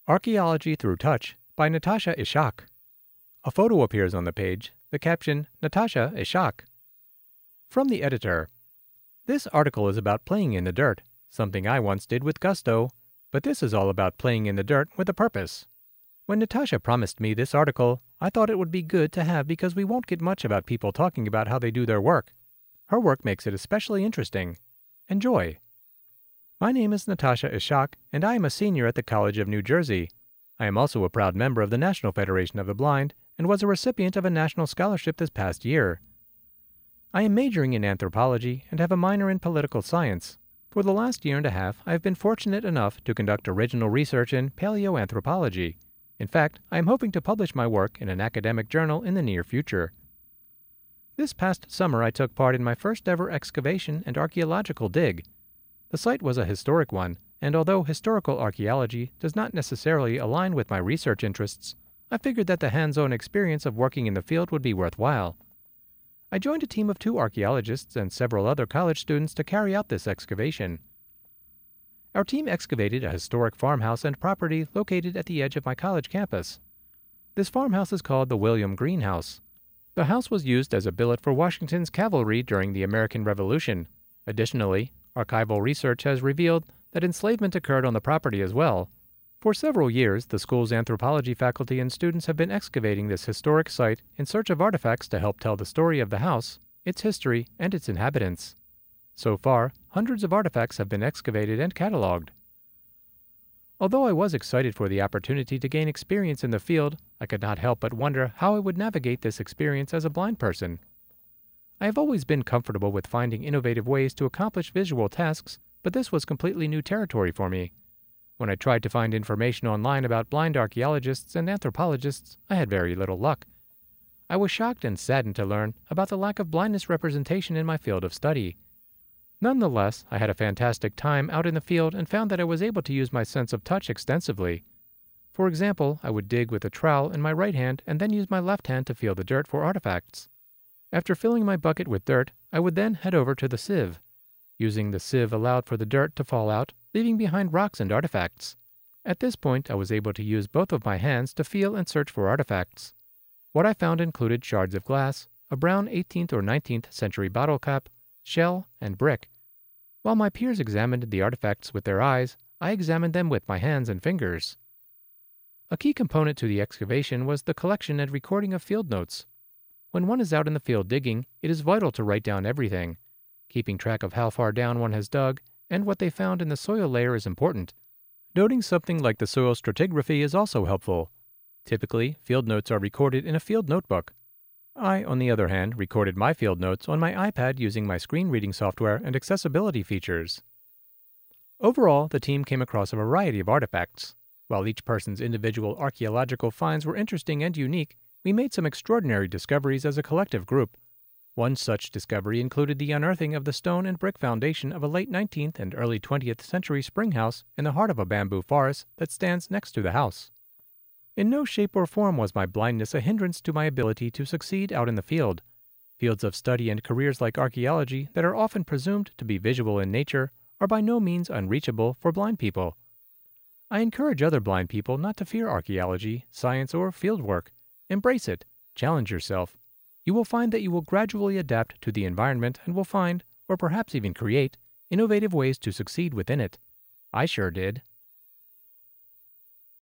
Archaeology Through Touch by Natasha Ishak. A photo appears on the page, the caption, Natasha Ishak. From the editor. This article is about playing in the dirt, something I once did with gusto, but this is all about playing in the dirt with a purpose. When Natasha promised me this article, I thought it would be good to have because we won't get much about people talking about how they do their work. Her work makes it especially interesting. Enjoy. My name is Natasha Ishak, and I am a senior at the College of New Jersey. I am also a proud member of the National Federation of the Blind and was a recipient of a national scholarship this past year. I am majoring in anthropology and have a minor in political science. For the last year and a half, I have been fortunate enough to conduct original research in paleoanthropology. In fact, I am hoping to publish my work in an academic journal in the near future. This past summer, I took part in my first ever excavation and archaeological dig. The site was a historic one, and although historical archaeology does not necessarily align with my research interests, I figured that the hands-on experience of working in the field would be worthwhile. I joined a team of 2 archaeologists and several other college students to carry out this excavation. Our team excavated a historic farmhouse and property located at the edge of my college campus. This farmhouse is called the William Green House. The house was used as a billet for Washington's cavalry during the American Revolution. Additionally, archival research has revealed that enslavement occurred on the property as well. For several years, the school's anthropology faculty and students have been excavating this historic site in search of artifacts to help tell the story of the house, its history, and its inhabitants. So far, hundreds of artifacts have been excavated and cataloged. Although I was excited for the opportunity to gain experience in the field, I could not help but wonder how I would navigate this experience as a blind person. I have always been comfortable with finding innovative ways to accomplish visual tasks, but this was completely new territory for me. When I tried to find information online about blind archaeologists and anthropologists, I had very little luck. I was shocked and saddened to learn about the lack of blindness representation in my field of study. Nonetheless, I had a fantastic time out in the field and found that I was able to use my sense of touch extensively. For example, I would dig with a trowel in my right hand and then use my left hand to feel the dirt for artifacts. After filling my bucket with dirt, I would then head over to the sieve. Using the sieve allowed for the dirt to fall out, leaving behind rocks and artifacts. At this point, I was able to use both of my hands to feel and search for artifacts. What I found included shards of glass, a brown 18th or 19th century bottle cap, shell, and brick. While my peers examined the artifacts with their eyes, I examined them with my hands and fingers. A key component to the excavation was the collection and recording of field notes. When one is out in the field digging, it is vital to write down everything. Keeping track of how far down one has dug and what they found in the soil layer is important. Noting something like the soil stratigraphy is also helpful. Typically, field notes are recorded in a field notebook. I, on the other hand, recorded my field notes on my iPad using my screen reading software and accessibility features. Overall, the team came across a variety of artifacts. While each person's individual archaeological finds were interesting and unique, we made some extraordinary discoveries as a collective group. One such discovery included the unearthing of the stone and brick foundation of a late 19th and early 20th century spring house in the heart of a bamboo forest that stands next to the house. In no shape or form was my blindness a hindrance to my ability to succeed out in the field. Fields of study and careers like archaeology that are often presumed to be visual in nature are by no means unreachable for blind people. I encourage other blind people not to fear archaeology, science, or field work. Embrace it. Challenge yourself. You will find that you will gradually adapt to the environment and will find, or perhaps even create, innovative ways to succeed within it. I sure did.